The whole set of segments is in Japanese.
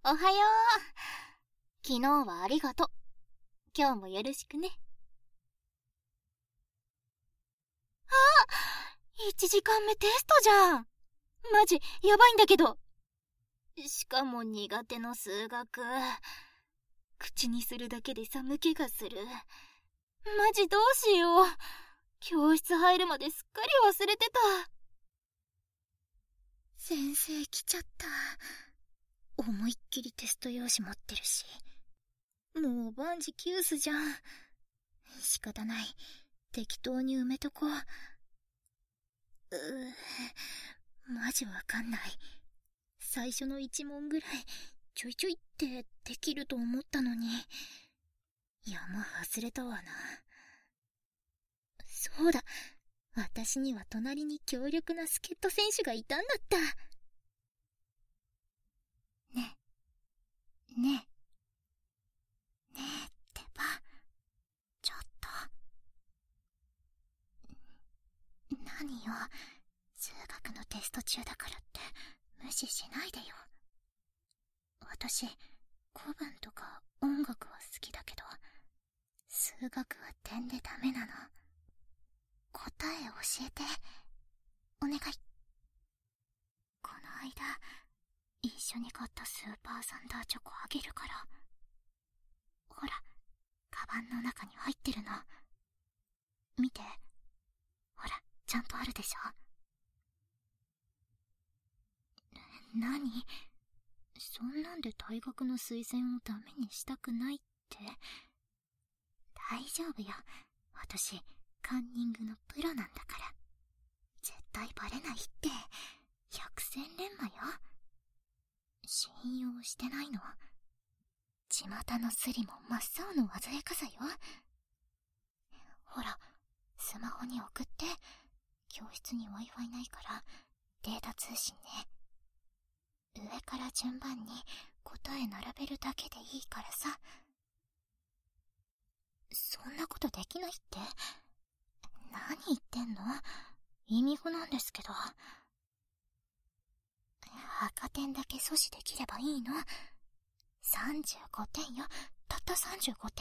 おはよう。昨日はありがとう。今日もよろしくね。あ、1時間目テストじゃん。マジやばいんだけど。しかも苦手の数学。口にするだけで寒気がする。マジどうしよう。教室入るまですっかり忘れてた。先生来ちゃった。思いっきりテスト用紙持ってるし。もう万事休すじゃん。仕方ない。適当に埋めとこう。マジわかんない。最初の1問ぐらいちょいちょいってできると思ったのに。山外れたわな。そうだ、私には隣に強力な助っ人選手がいたんだった。ねえねえってば、ちょっと。何よ、数学のテスト中だからって無視しないでよ。私、古文とか音楽は好きだけど、数学は点でダメなの。答え教えて、お願い。この間、一緒に買ったスーパーサンダーチョコあげるから。ほら、カバンの中に入ってるの。見て。ほら、ちゃんとあるでしょ。何？そんなんで大学の推薦をダメにしたくないって。大丈夫よ。私、カンニングのプロなんだから。絶対バレないって。百戦錬磨よ。信用してないの？巷のスリも真っ青の鮮やかさよ。ほら、スマホに送って。教室に Wi-Fi ないからデータ通信ね。上から順番に答え並べるだけでいいからさ。そんなことできないって？何言ってんの？意味不なんですけど。赤点だけ阻止できればいいの。35点よ。たった35点。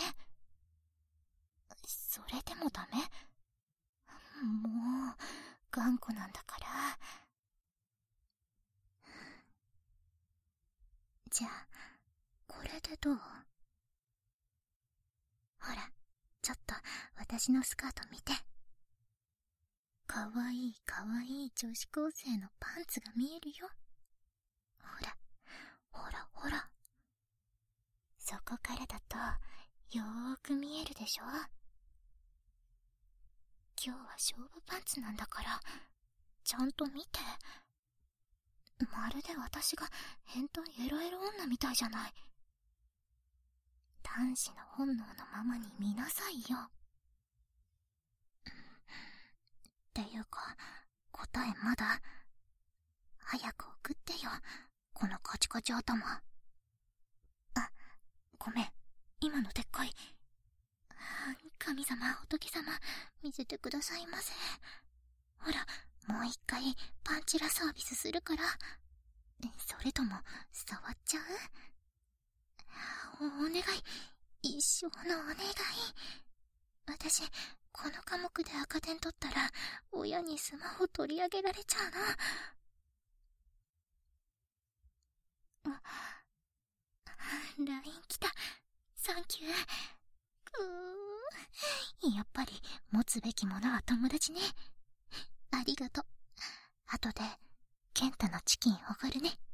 それでもダメ？もう頑固なんだから。じゃあこれでどう？ほら、ちょっと私のスカート見て。かわいいかわいい女子高生のパンツが見えるよ。ほらほらほら。そこからだとよーく見えるでしょ。今日は勝負パンツなんだから、ちゃんと見て。まるで私が変態エロエロ女みたいじゃない。男子の本能のままに見なさいよ。っていうか、答えまだ？早く送ってよ、このカチカチ頭。あ、ごめん、今のでっかい。神様、仏様、見せてくださいませ。ほら、もう一回パンチラサービスするから。それとも触っちゃう？お願い、一生のお願い。私、この科目で赤点取ったら親にスマホ取り上げられちゃうな。LINE 来た。サンキュー。やっぱり持つべきものは友達ね。ありがとう。後でケンタのチキンおごるね。